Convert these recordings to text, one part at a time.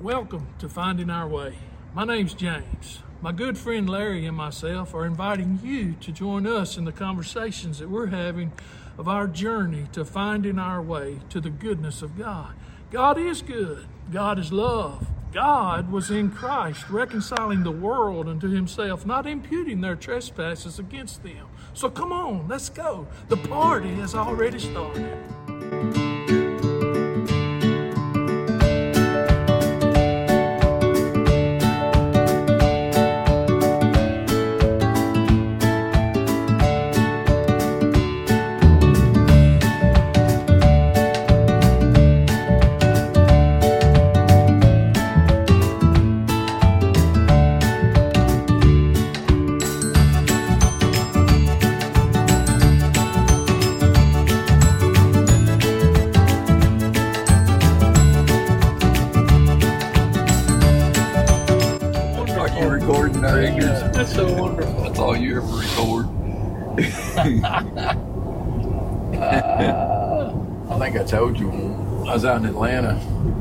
Welcome to Finding Our Way. My name's James. My good friend Larry and myself are inviting you to join us in the conversations that we're having of our journey to finding our way to the goodness of God. God is good. God is love. God was in Christ, reconciling the world unto himself, not imputing their trespasses against them. So come on, let's go. The party has already started. That's so wonderful. That's all you ever record. I think I told you when I was out in Atlanta.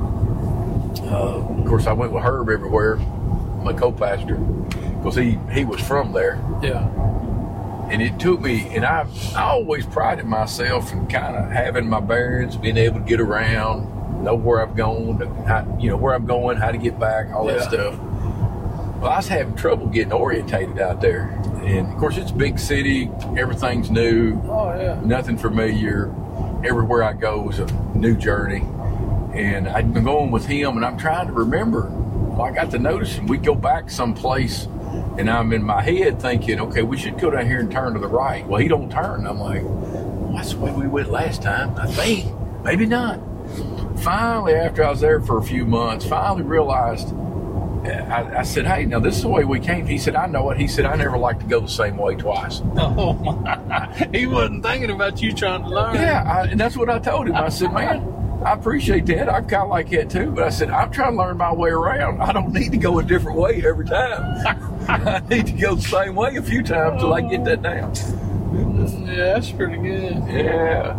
Of course, I went with Herb everywhere, my co-pastor, because he was from there. Yeah. And it took me, and I always prided myself in kind of having my bearings, being able to get around, know where I'm going, where I'm going, how to get back, all that stuff. Well, I was having trouble getting orientated out there. And, of course, it's a big city. Everything's new. Oh, yeah. Nothing familiar. Everywhere I go is a new journey. And I'd been going with him, and I'm trying to remember. Well, I got to noticing we go back someplace, and I'm in my head thinking, okay, we should go down here and turn to the right. Well, he don't turn. I'm like, well, that's the way we went last time, I think. Maybe not. Finally, after I was there for a few months, finally realized, I said, hey, now this is the way we came. He said, I know it. He said, I never like to go the same way twice. Oh, my. He wasn't thinking about you trying to learn. Yeah, and that's what I told him. I said, man, I appreciate that. I kind of like that too. But I said, I'm trying to learn my way around. I don't need to go a different way every time. I need to go the same way a few times till I get that down. Yeah, that's pretty good. Yeah.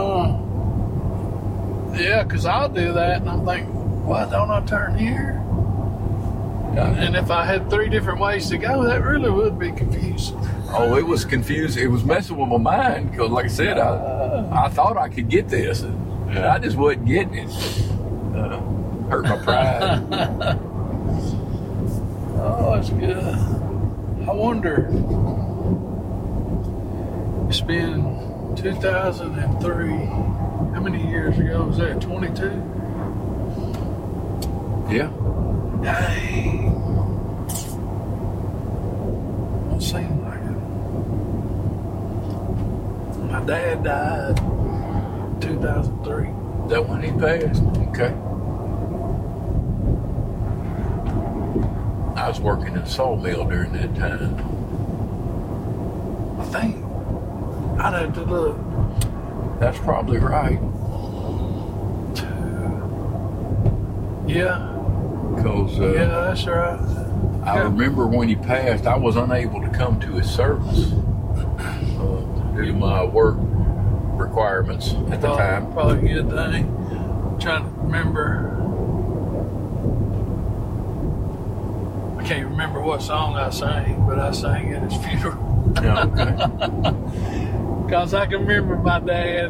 Yeah, because I'll do that, and I'm thinking, why don't I turn here? And if I had 3 different ways to go, that really would be confusing. Oh, it was confusing. It was messing with my mind because, like I said, I thought I could get this, and I just wasn't getting it. Hurt my pride. Oh, that's good. I wonder, it's been 2003. How many years ago was that? 22? Yeah. Dang. Don't seem like it. My dad died in 2003. Is that when he passed? Okay. I was working in a sawmill during that time. I think I'd have to look. That's probably right. Yeah. Because Yeah, that's right. I remember when he passed, I was unable to come to his service due to my work requirements at the time. Probably a good thing. I'm trying to remember. I can't remember what song I sang, but I sang at his funeral. Yeah, okay. Because I can remember my dad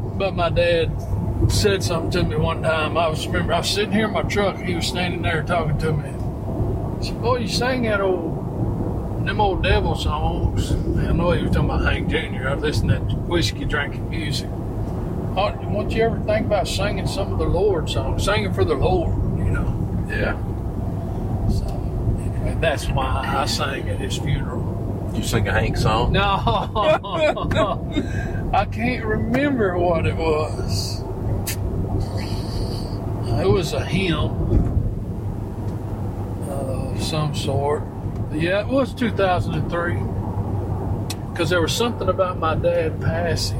said something to me one time. I was sitting here in my truck. He was standing there talking to me. He said, boy, you sang them old devil songs. I know he was talking about Hank Jr. I listened to that whiskey drinking music. Won't you ever think about singing some of the Lord songs? Singing for the Lord, Yeah. So, anyway, that's why I sang at his funeral. You sing a Hank song? No. I can't remember what it was. It was a hymn of some sort. Yeah, it was 2003. Because there was something about my dad passing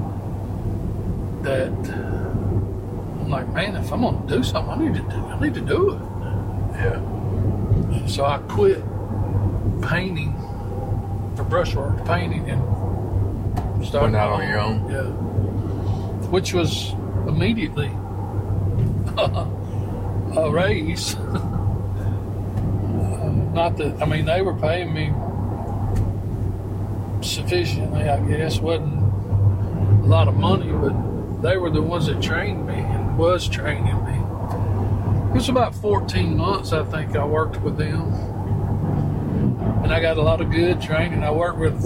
that I'm like, man, if I'm going to do something, I need to do it. Yeah. So I quit painting for brushwork painting and started out on your own. Yeah, which was immediately a raise. Not that, I mean, they were paying me sufficiently, I guess. Wasn't a lot of money, but they were the ones that trained me and was training me. It was about 14 months, I think, I worked with them. And I got a lot of good training. I worked with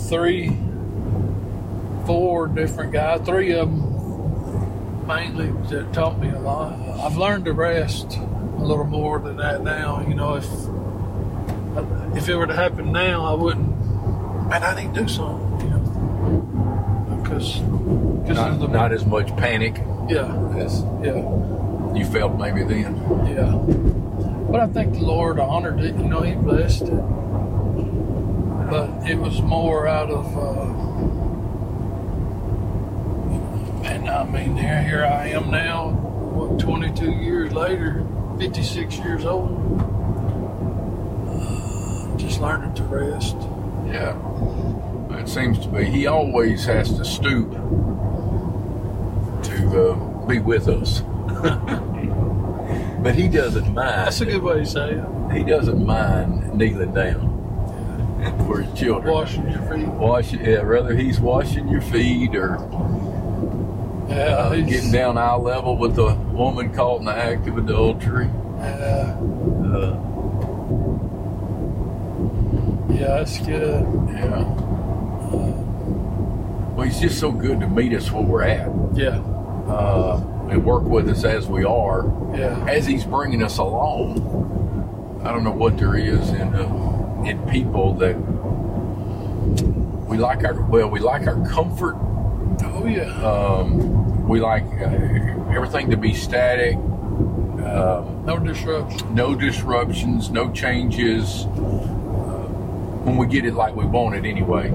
4 different guys, 3 of them mainly that taught me a lot. I've learned the rest a little more than that now. You know, if it were to happen now, I wouldn't, man, I need to do something, you know, because not as much panic as you felt maybe then. Yeah. But I think the Lord honored it, you know, He blessed it. But it was more out of, and I mean, here I am now, 22 years later, 56 years old, just learning to rest. Yeah. It seems to be. He always has to stoop to be with us. But He doesn't mind. That's a good way to say it. He doesn't mind kneeling down for His children. Washing your feet. Whether He's washing your feet or getting down eye level with a woman caught in the act of adultery. Yeah, that's good. Yeah. Well, He's just so good to meet us where we're at. Yeah. And work with us as we are. Yeah. As He's bringing us along. I don't know what there is in people that we like our comfort. Oh yeah. We like everything to be static. No disruption. No disruptions. No changes. When we get it like we want it anyway.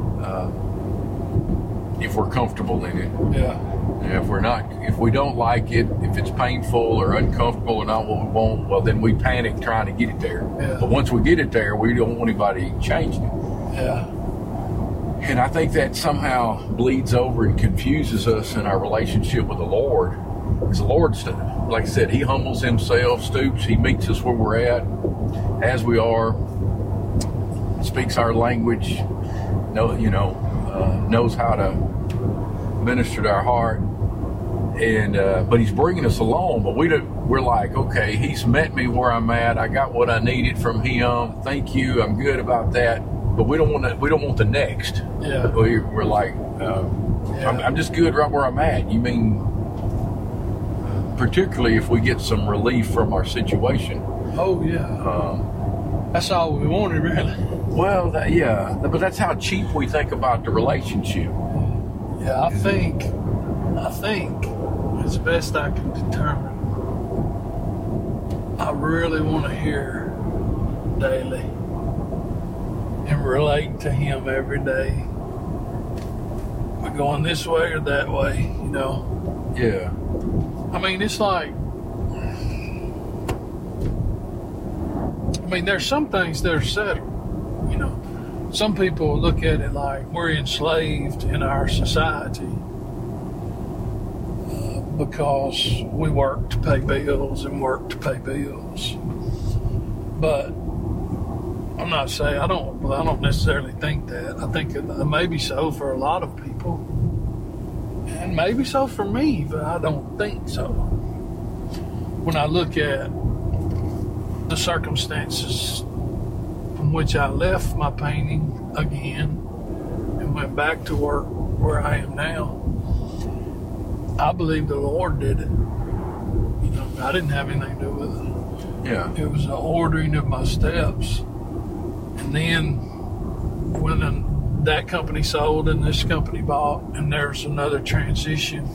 If we're comfortable in it. Yeah. If we don't like it, if it's painful or uncomfortable or not what we want, well, then we panic trying to get it there. Yeah. But once we get it there, we don't want anybody changing it. Yeah. And I think that somehow bleeds over and confuses us in our relationship with the Lord. Because the Lord, like I said, He humbles Himself, stoops, He meets us where we're at, as we are, speaks our language, knows how to minister to our heart. And but He's bringing us along. But we're like, okay, He's met me where I'm at. I got what I needed from Him. Thank you. I'm good about that. But we don't want the next. Yeah. We're like, I'm just good right where I'm at. You mean, particularly if we get some relief from our situation. Oh yeah. That's all we wanted, really. Well, but that's how cheap we think about the relationship. Yeah, I think, as best I can determine, I really want to hear daily and relate to Him every day. We're going this way or that way, you know. Yeah. I mean, it's like, there's some things that are settled, you know. Some people look at it like we're enslaved in our society because we work to pay bills and work to pay bills. But I'm not saying, I don't necessarily think that. I think it may be so for a lot of people, and maybe so for me, but I don't think so. When I look at the circumstances from which I left my painting again and went back to work where I am now, I believe the Lord did it. You know, I didn't have anything to do with it. Yeah. It was the ordering of my steps. And then when that company sold and this company bought, and there's another transition,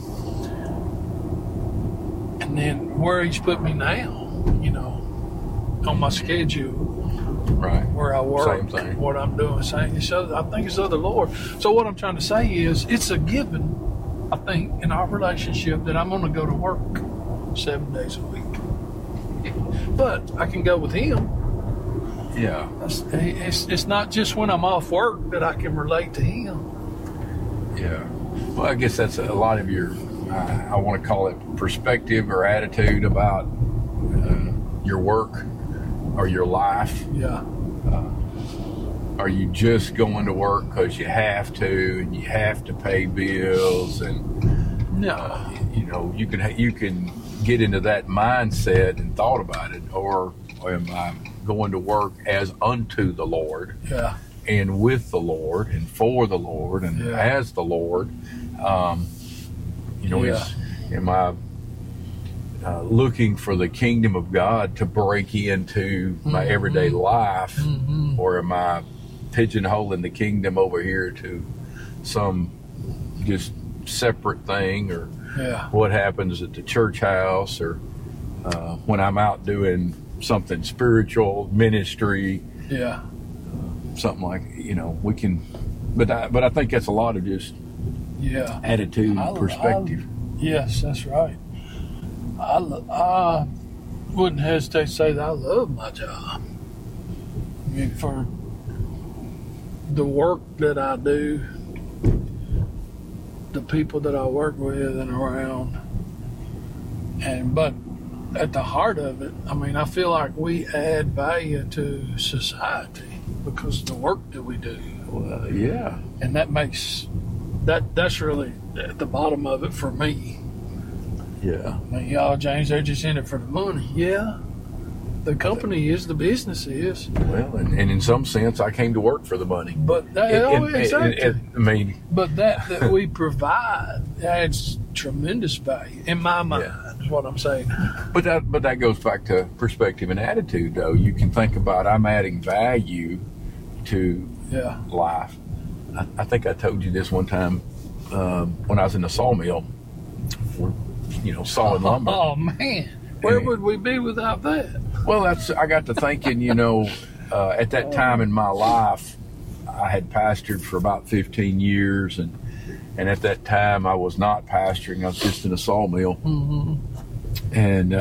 and then where He's put me now, you know, on my schedule, right, where I work, same thing. What I'm doing, I think it's of the Lord. So what I'm trying to say is, it's a given, I think, in our relationship that I'm going to go to work 7 days a week. But I can go with Him. Yeah. It's not just when I'm off work that I can relate to Him. Yeah. Well, I guess that's a lot of your, I want to call it perspective or attitude about your work or your life? Yeah. Are you just going to work because you have to and you have to pay bills? And No. you can get into that mindset and thought about it, or am I going to work as unto the Lord? Yeah. And with the Lord and for the Lord and as the Lord? Am I looking for the kingdom of God to break into my everyday life, or am I pigeonholing the kingdom over here to some just separate thing, or what happens at the church house, or when I'm out doing something spiritual, ministry, something like, we can, but I think that's a lot of just attitude, perspective. Yes, that's right. I wouldn't hesitate to say that I love my job. I mean, for the work that I do, the people that I work with and around, but at the heart of it, I mean, I feel like we add value to society because of the work that we do. Well, and that makes that's really at the bottom of it for me. Yeah. I mean, y'all, James, they're just in it for the money. Yeah. The company is, the business is. Well, and in some sense, I came to work for the money. But exactly. I mean, but that we provide adds tremendous value in my mind. Is what I'm saying. But that goes back to perspective and attitude, though. You can think about, I'm adding value to life. I think I told you this one time when I was in the sawmill. Sawing lumber. Oh man, where would we be without that? Well, I got to thinking, at that time in my life, I had pastored for about 15 years, and at that time I was not pastoring. I was just in a sawmill, and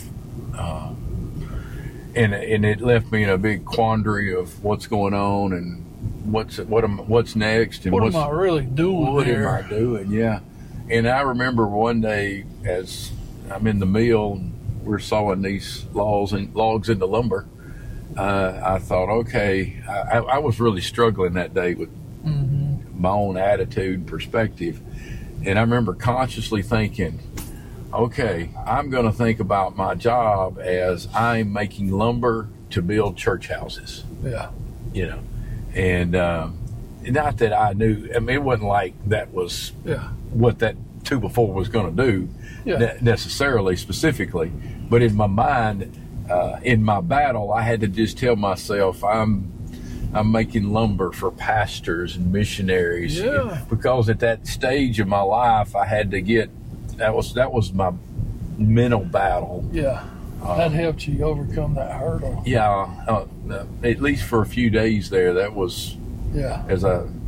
it left me in a big quandary of what's going on and what's next and what am I really doing? What am I doing? Yeah. And I remember one day, as I'm in the mill and we're sawing these logs into lumber, I thought, okay, I was really struggling that day with my own attitude, perspective. And I remember consciously thinking, okay, I'm going to think about my job as I'm making lumber to build church houses. Yeah. And not that I knew, I mean, it wasn't like that was what that 2x4 was going to do necessarily, specifically. But in my mind, in my battle, I had to just tell myself I'm making lumber for pastors and missionaries. Because at that stage of my life, I had to get, that was my mental battle. That helped you overcome that hurdle. At least for a few days there, that was as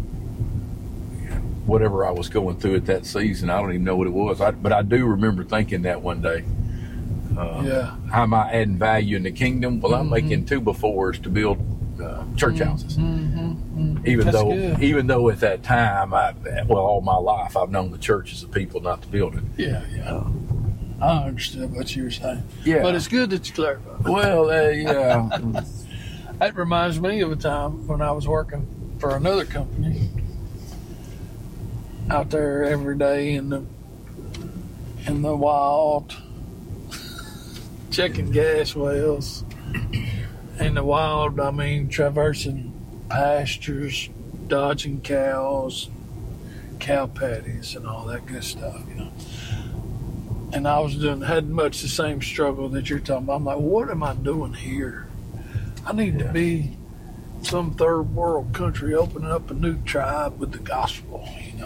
whatever I was going through at that season. I don't even know what it was, but I do remember thinking that one day. How am I adding value in the kingdom? Well, I'm making 2x4s to build church houses. Even though at that time, all my life, I've known the church as the people, not the building. I understood what you were saying. But it's good that you clarified. Well, That reminds me of a time when I was working for another company out there every day in the wild, checking gas wells. In the wild, I mean, traversing pastures, dodging cows, cow patties, and all that good stuff, And I was had much the same struggle that you're talking about. I'm like, what am I doing here? I need to be some third world country opening up a new tribe with the gospel,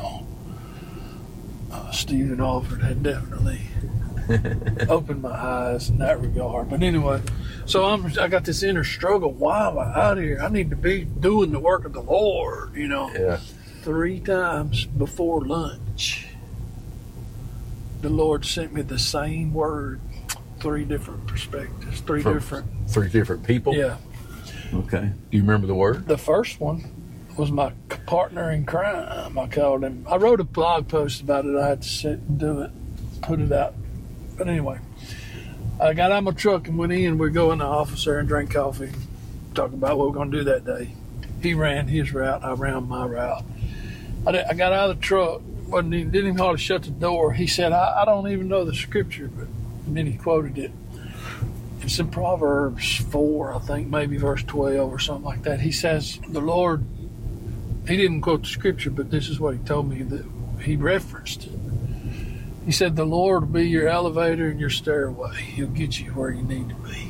Stephen Alford had definitely opened my eyes in that regard. But anyway, so I got this inner struggle. Why am I out here? I need to be doing the work of the Lord, 3 times before lunch, the Lord sent me the same word, 3 different perspectives, 3 different people? Yeah. Okay. Do you remember the word? The first one was my partner in crime, I called him. I wrote a blog post about it. I had to sit and do it, put it out. But anyway, I got out of my truck and went in. We go in the office there and drank coffee, talk about what we're going to do that day. He ran his route, I ran my route. I got out of the truck, didn't even hardly shut the door. He said, I don't even know the scripture, but then he quoted it. It's in Proverbs 4, I think, maybe verse 12 or something like that. He says, the Lord, he didn't quote the scripture, but this is what he told me that he referenced. He said, the Lord will be your elevator and your stairway. He'll get you where you need to be.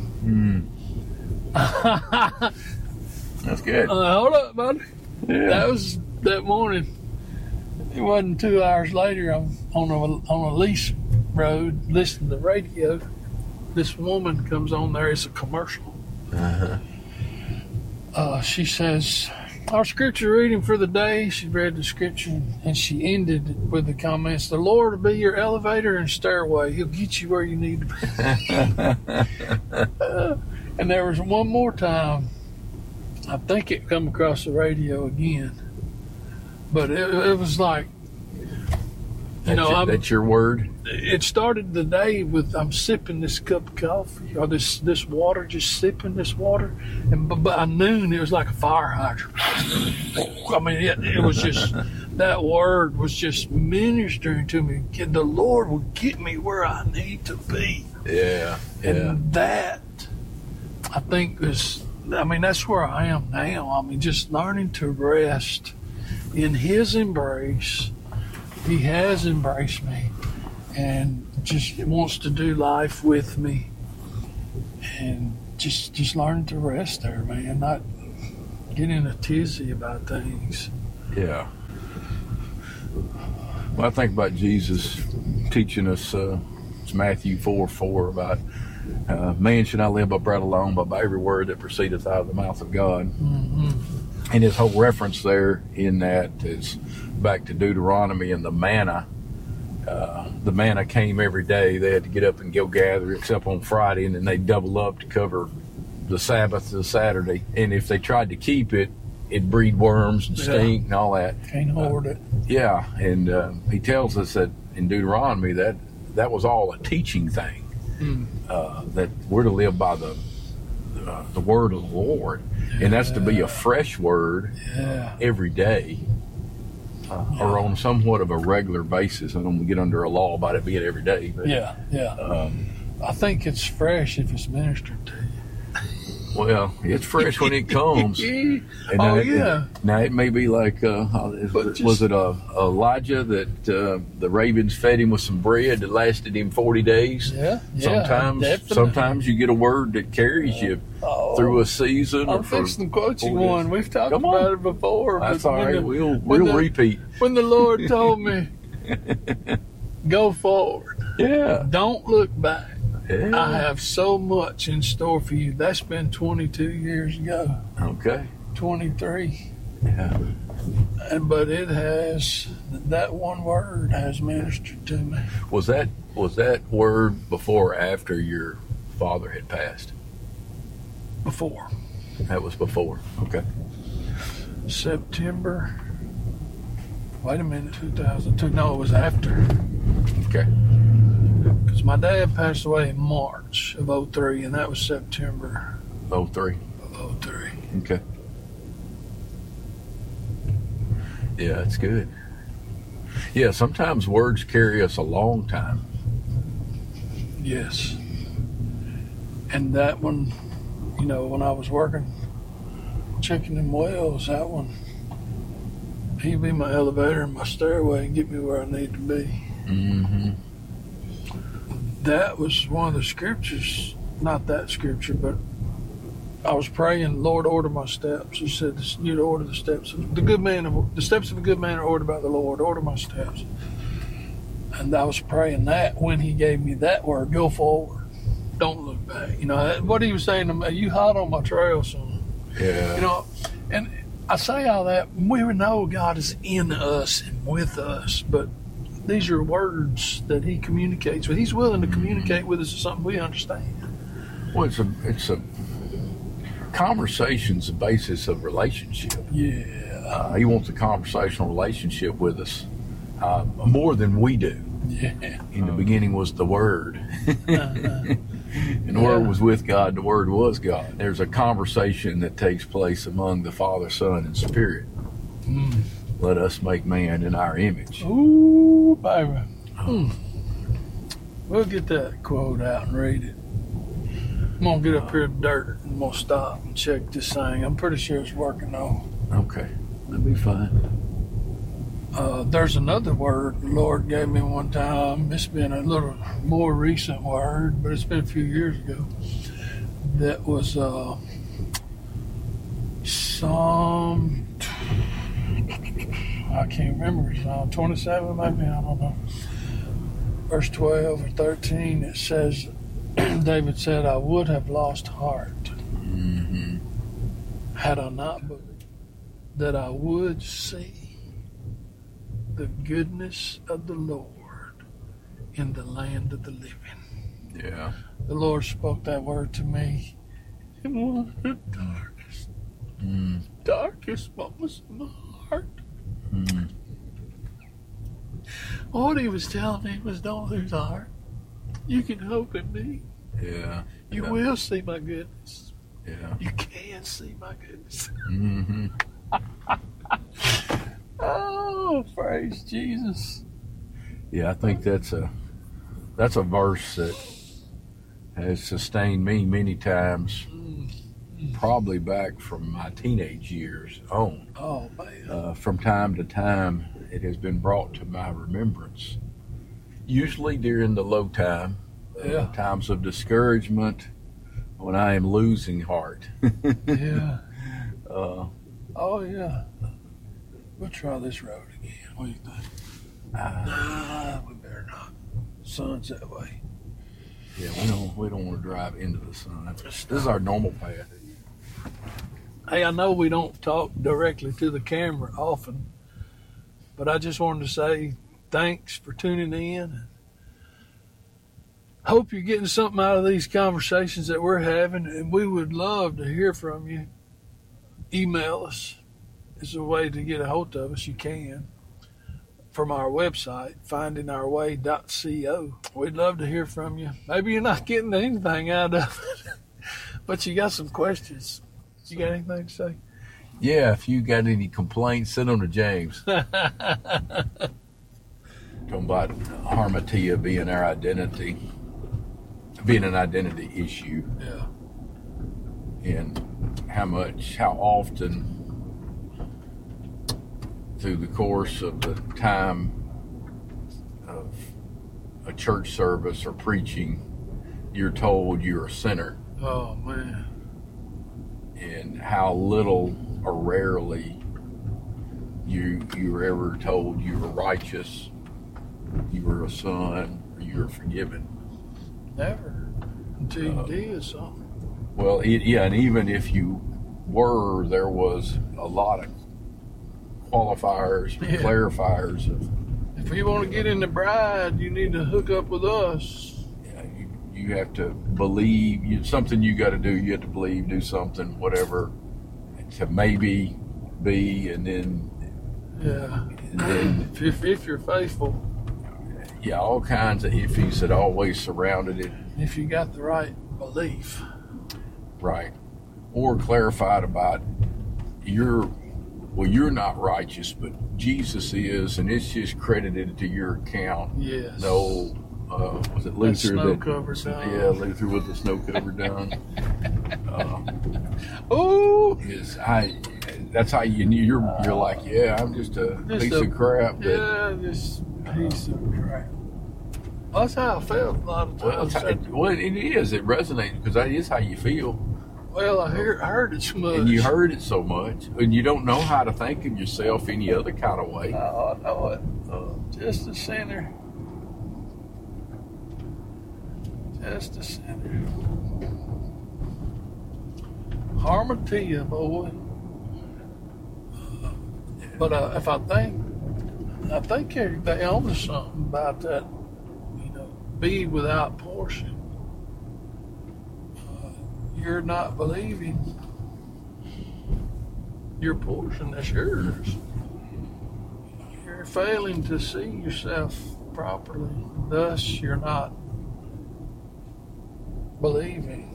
That's good. Hold up, buddy. Yeah. That was that morning. It wasn't 2 hours later. I'm on a lease road listening to the radio. This woman comes on there. It's a commercial. She says, our scripture reading for the day. She read the scripture and she ended with the comments, the Lord will be your elevator and stairway. He'll get you where you need to be. And there was one more time. I think it come across the radio again. But it was like, that's your word? It started the day with I'm sipping this cup of coffee or this water, just sipping this water. And by noon, it was like a fire hydrant. I mean, it was just, that word was just ministering to me. The Lord will get me where I need to be. Yeah. And that, I think, that's where I am now. I mean, just learning to rest in His embrace. He has embraced me and just wants to do life with me. And just learning to rest there, man. Not get in a tizzy about things. Yeah. Well, I think about Jesus teaching us, it's Matthew 4:4 about man should not live by bread alone, but by every word that proceedeth out of the mouth of God. Mm-hmm. And his whole reference there in that is back to Deuteronomy and the manna. The manna came every day. They had to get up and go gather, except on Friday, and then they double up to cover the Sabbath to Saturday. And if they tried to keep it, it'd breed worms and stink and all that. Can't hoard it. Yeah, and he tells us that in Deuteronomy that was all a teaching thing. That we're to live by the word of the Lord, and that's to be a fresh word every day, or on somewhat of a regular basis. I don't get under a law about it being every day. But, I think it's fresh if it's ministered to you. Well, it's fresh when it comes. Now it may be like, was it Elijah that the ravens fed him with some bread that lasted him 40 days? Yeah. Sometimes you get a word that carries you through a season. I'm fixing to quote you one. We've talked about it before. That's all right. We'll repeat. When the Lord told me, go forward. Yeah. Don't look back. Yeah. I have so much in store for you. That's been 22 years ago. Okay. 23. Yeah. But it has, that one word has ministered to me. Was that word before or after your father had passed? Before. That was before. Okay. September. Wait a minute. 2002. No, it was after. Okay. Because my dad passed away in March of 03, and that was September 03. Of 03. Okay. Yeah, that's good. Yeah, sometimes words carry us a long time. Yes. And that one, when I was working, checking them wells, that one, he'd be my elevator and my stairway and get me where I need to be. Mm-hmm. That was one of the scriptures, not that scripture, but I was praying, Lord, order my steps. He said, you'd order the steps. The steps of a good man are ordered by the Lord. Order my steps. And I was praying that when he gave me that word, go forward. Don't look back. What he was saying to me, you hot on my trail, son. Yeah. And I say all that, we know God is in us and with us, but these are words that he communicates with. He's willing to communicate with us something we understand. Well, it's a conversation's the basis of relationship. Yeah. He wants a conversational relationship with us more than we do. Yeah. In the beginning was the Word. Uh-huh. And the Word was with God, the Word was God. There's a conversation that takes place among the Father, Son, and Spirit. Mm. Let us make man in our image. Ooh, baby. We'll get that quote out and read it. I'm going to get up here to dirt and I'm going to stop and check this thing. I'm pretty sure it's working though. Okay, that'll be fine. There's another word the Lord gave me one time. It's been a little more recent word, but it's been a few years ago. That was Psalm, I can't remember, Psalm 27 maybe, I don't know. Verse 12 or 13, it says, David said, I would have lost heart had I not believed that I would see the goodness of the Lord in the land of the living. Yeah. The Lord spoke that word to me in one of the darkest moments of my heart. What he was telling me was, don't lose heart. You can hope in me. Yeah. You will see my goodness. Yeah. You can see my goodness. Oh, praise Jesus. Yeah, I think that's a verse that has sustained me many times, probably back from my teenage years on. Oh, man. From time to time, it has been brought to my remembrance, usually during the low time, times of discouragement, when I am losing heart. Yeah. Oh, yeah. We'll try this road again. What do you think? Nah, we better not. Sun's that way. Yeah, we don't want to drive into the sun. This is our normal path. Hey, I know we don't talk directly to the camera often, but I just wanted to say thanks for tuning in. Hope you're getting something out of these conversations that we're having, and we would love to hear from you. Email us. It's a way to get a hold of us. You can. From our website, findingourway.co. We'd love to hear from you. Maybe you're not getting anything out of it, but you got some questions. You got anything to say? Yeah, if you got any complaints, send them to James. Talking about harmatia being our identity, being an identity issue. Yeah. And how often through the course of the time of a church service or preaching, you're told you're a sinner. Oh, man. And how little or rarely you were ever told you were righteous, you were a son, or you were forgiven. Never. Until you did something. Well, and even if you were, there was a lot of qualifiers, clarifiers of. If you want to get in the bride, you need to hook up with us. Yeah, you have to believe. Something you got to do. You have to believe, do something, whatever, to maybe be, and then. Yeah. And then if you're faithful. Yeah, all kinds of ifs that always surrounded it. If you got the right belief. Right. Or clarified about you're not righteous, but Jesus is, and it's just credited to your account. Yes. No, was it Luther? Snow cover down. Yeah, Luther with the snow cover down. That's how you're like, yeah, I'm just a piece of crap. Just a piece of crap. Well, that's how I felt a lot of times. It is. It resonates because that is how you feel. Well, I heard it so much. And you heard it so much, and you don't know how to think of yourself any other kind of way. Oh, I know it. Just a sinner. Just a sinner. Harmatia, boy. But if I think they own something about that, be without portion. You're not believing your portion is yours. You're failing to see yourself properly. Thus, you're not believing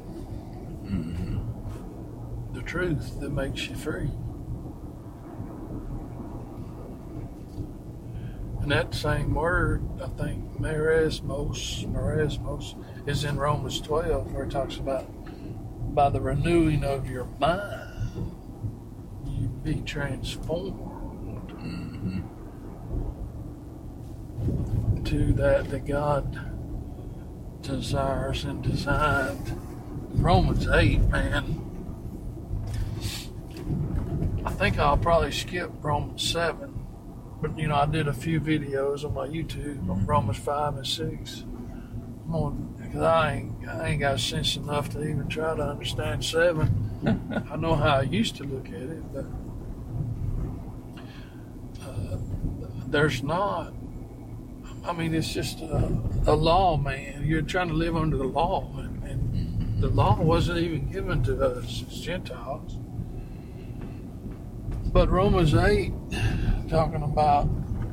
the truth that makes you free. And that same word, I think, merismos, is in Romans 12, where it talks about by the renewing of your mind, you be transformed to that God desires and designed. Romans 8, man. I think I'll probably skip Romans 7. But, I did a few videos on my YouTube on Romans 5 and 6. Because I ain't got sense enough to even try to understand 7. I know how I used to look at it, but there's not. It's just a law, man. You're trying to live under the law, and the law wasn't even given to us as Gentiles. But Romans 8, talking about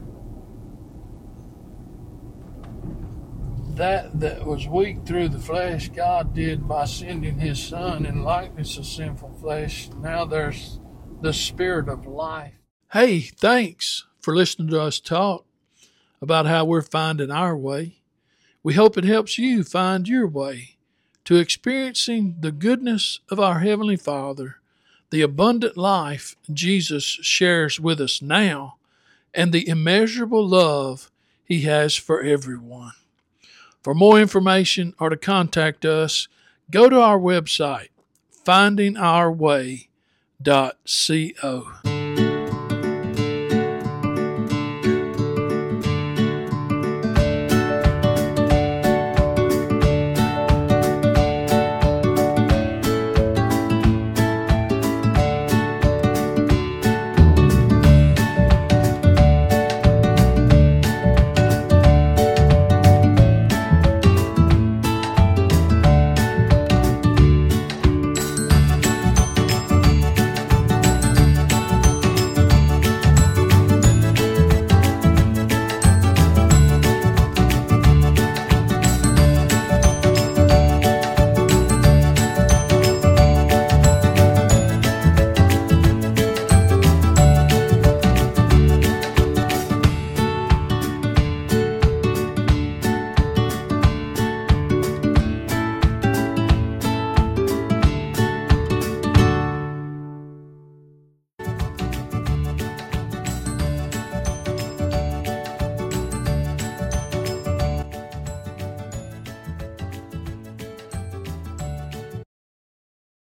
that was weak through the flesh, God did by sending his Son in likeness of sinful flesh. Now there's the Spirit of life. Hey, thanks for listening to us talk about how we're finding our way. We hope it helps you find your way to experiencing the goodness of our Heavenly Father, the abundant life Jesus shares with us now, and the immeasurable love he has for everyone. For more information or to contact us, go to our website, findingourway.co.